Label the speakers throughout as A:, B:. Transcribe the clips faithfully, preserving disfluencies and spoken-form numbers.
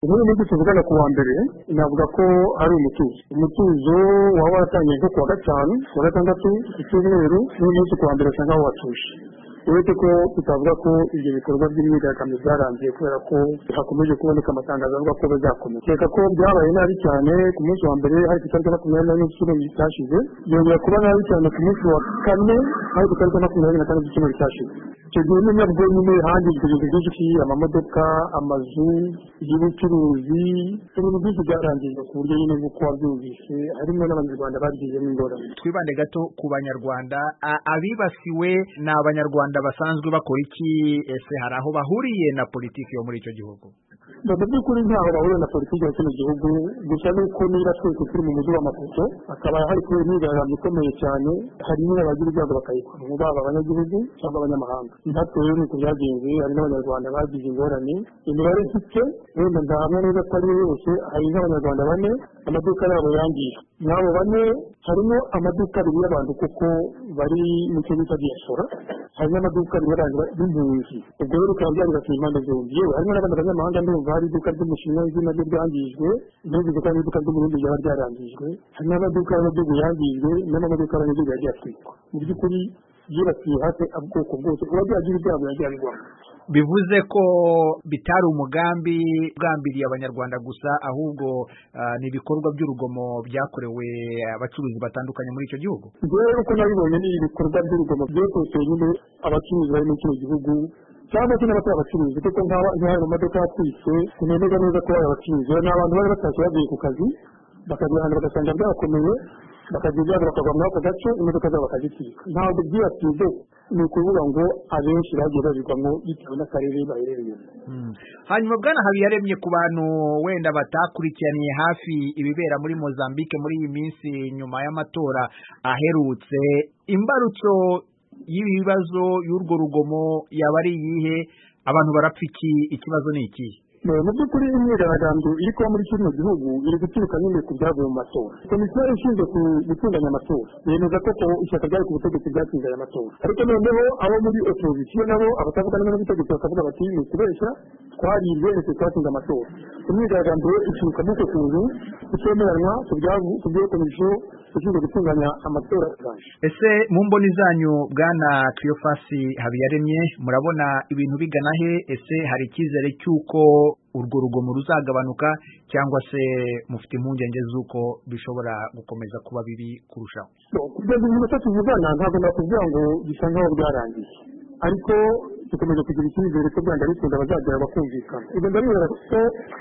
A: ubu n'iki tuvugana ku wa mbere navuga ko ari umutuzo umutuzo waba watangiye nko kuwa gatanu kuwa gatandatu icyumweru n'umunsi ku wa mbere usanga watuje uretse ko tutavuga ko ibyo bikorwa by'imyigaragambyo byarangiye kubera ko hakomeje kuboneka amatangazo avuga ko bazakomeza reka ko byabaye nabi cyane ku munsi wa mbere hari ku itariki makumyabiri n'enye z'icyumweru cyashize byongera kuba nabi cyane ku munsi wa kane hari ku itariki makumyabiri na kane z'icyumweru cyashize icyo gihe nyine bwo nyine hangijwe ibintu byinshi amamodoka amazu y'ubucuruzi ibintu byinshi byarangiye ku buryo nyine nk'uko wabyumvise harimo n'abanyarwanda bagizemo ingorane.
B: Twibande gato ku banyarwanda abibasiwe ni abanyarwanda basanzwe bakora iki ese hari aho bahuriye na politiki yo muri icyo gihugu?
A: Mu by'ukuri ntaho bahuriye na politiki yo kino gihugu gusa nuko niba twese turi mu mujyi w'amafoto akaba hari kubera imyigaragambyo ikomeye cyane hari n'abagira ibyago bakayikora mu baba abanyagihugu cyangwa abanyamahanga natwe rero nuko byagenze hari n'abanyarwanda bagize ingorane imibare mfite wenda ndahamya neza ko ari yose hari n'abanyarwanda bane amaduka yabo yangiye n'abo bane harimo amaduka abiri y'abantu kuko bari mu cyo bita diaspora hari n'amaduka abiri y'abantu b'impunzi ubwo rero bikaba byaribasiye impande zombi yewe harimo n'abandi banyamahanga ndumva hari iduka ry'umushinwa izina rye ryangijwe n'izindi duka n'iduka ry'umurundi ryaba ryarangijwe hari n'amaduka y'abanyagihugu yangijwe n'amamodoka y'abanyagihugu yagiye atwikwa mu by'ukuri byibasiye hafi ubwoko bwose uba byagira ibyago yagiye abigwamo.
B: Bivuze ko bitari umugambi ugambiriye abanyarwanda gusa ahubwo uh, ni ibikorwa by'urugomo byakorewe abacuruzi batandukanye muri icyo gihugu.
A: Rero uko nabibonye ni ibikorwa by'urugomo byose nyine abacuruzi bari muri icyo gihugu cyangwa se n'abatari abacuruzi kuko nk'aba nk'ayo mamodoka yatwitse tunemeza neza ko ari abacuruzi ni abantu bari batashye bagiye ku kazi bakagera ahantu bagasanga byakomeye bakagira ibyago bakava muri ako gace imodoka zabo bakazitwika ntabwo byibasiye ni ukuvuga ngo abenshi bagiye babigwamo bitewe n'akarere baherereyemo.
B: Hanyuma bwana Habiyaremye ku bantu wenda batakurikiraniye hafi ibibera muri Mozambique muri iyi minsi nyuma y'amatora aherutse imbarutso y'ibi bibazo y'urwo rugomo yaba ari iyihe abantu barapfa iki ikibazo ni iki?
A: mu by'ukuri imyigaragambyo iri kuba muri kino gihugu iri guturuka nyine ku byavuye mu matora. Komisiyo ishinzwe gutunganya amatora yemeza ko ishyaka ryari ku butegetsi ryatsinze aya matora ariko noneho abo muri opozisiyo nabo abatavugana n'ubutegetsi bakavuga bati ni ukubeshya twaribwe ndetse twatsinze amatora. Imyigaragambyo ituruka muri icyo kintu itemeranwa ku byo komisiyo ishinzwe gutunganya amatora yaje.
B: Ese mu mboni zanyu bwana Cleophas Habiyaremye murabona ibintu bigana he? Ese hari icyizere cy'uko urwo rugomo ruzagabanuka cyangwa se mufite impungenge z'uko bishobora gukomeza kuba bibi kurushaho?
A: Kugeza ubu minota tuvugana ntabwo nakubwira ngo bisa nkaho byarangiye ariko dukomeje kugira icyizere ko byanga bikunda bazagera bakumvikana. Ibyo ndabibera ko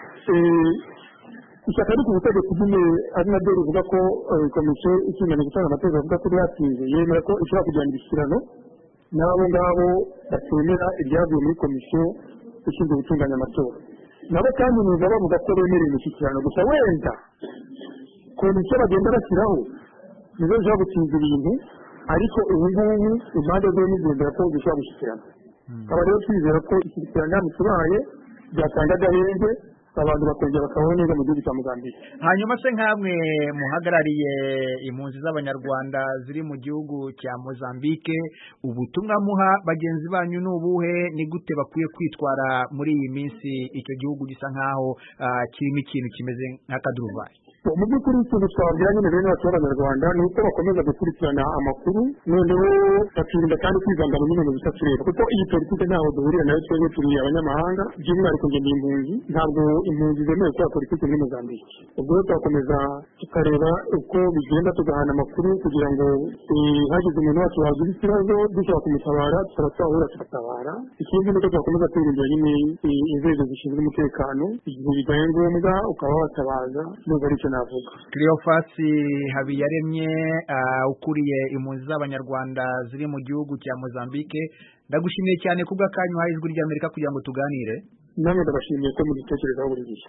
A: ishyaka riri ku butegetsi nyine ari naryo rivuga ko komisiyo ishinzwe gutanga amatora avuga ko ryatsinze yemera ko ishobora kujyana ibishyikirano n'abo ngabo batemera ibyavuye muri komisiyo ishinzwe gutunganya amatora nabo kandi niba bavuga ko bemereye imishyikirano gusa wenda komisiyo bagenda bashyiraho nizo zishobora gutsinda ibintu ariko ubu ngubu impande zombi zigendera ko zishobora gushyikirana. Aba rero twizera ko ishyikirano yamutubaye byatanga agahenge abantu bakongera bakabona neza mu gihugu cya Mozambique.
B: Hanyuma se nkamwe muhagarariye impunzi z'abanyarwanda ziri mu gihugu cya Mozambique ubutumwa muha bagenzi banyu n'ubuhe ni gute bakwiye kwitwara muri iyi minsi icyo gihugu gisa nkaho uh, kirimo ikintu kimeze nk'akaduruvayi?
A: Mu by'ukuri ikintu twabwira nyine bene bacu b'abanyarwanda ni uko bakomeza gukurikirana amakuru noneho bakirinda kandi kwivangana n'ibintu bisa tureba kuko iyi politiki ntaho duhurira nayo twebwe turi abanyamahanga by'umwihariko ngende impunzi ntabwo impunzi zemewe gukora politiki muri Mozambique. Ubwo rero turakomeza tukareba uko bigenda tugahana amakuru kugira ngo hagize umuntu wacu wagira ikibazo dushobora kumutabara tukaba twahura tugatabara. Ikindi ni uko twakomeza twirindira nyine inzego zishinzwe umutekano igihe bibaye ngombwa ukaba watabaza nubwo ari icyo navuga.
B: Cleophas Habiyaremye uh, ukuriye impunzi z'abanyarwanda ziri mu gihugu cya Mozambique ndagushimiye cyane kubwa kanyu ha ijwi ry'Amerika kugira ngo tuganire.
A: Namwe ndabashimiye ko mugitekerezaho buri gihe.